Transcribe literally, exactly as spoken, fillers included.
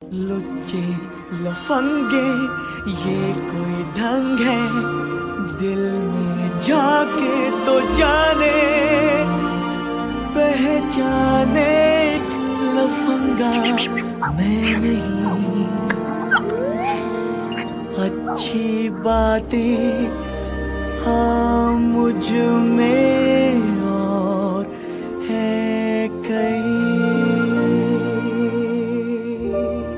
लुच्चे लफंगे ये कोई ढंग है, दिल में जाके तो जाने, पहचाने एक लफंगा मैं नहीं। अच्छी बातें हाँ मुझ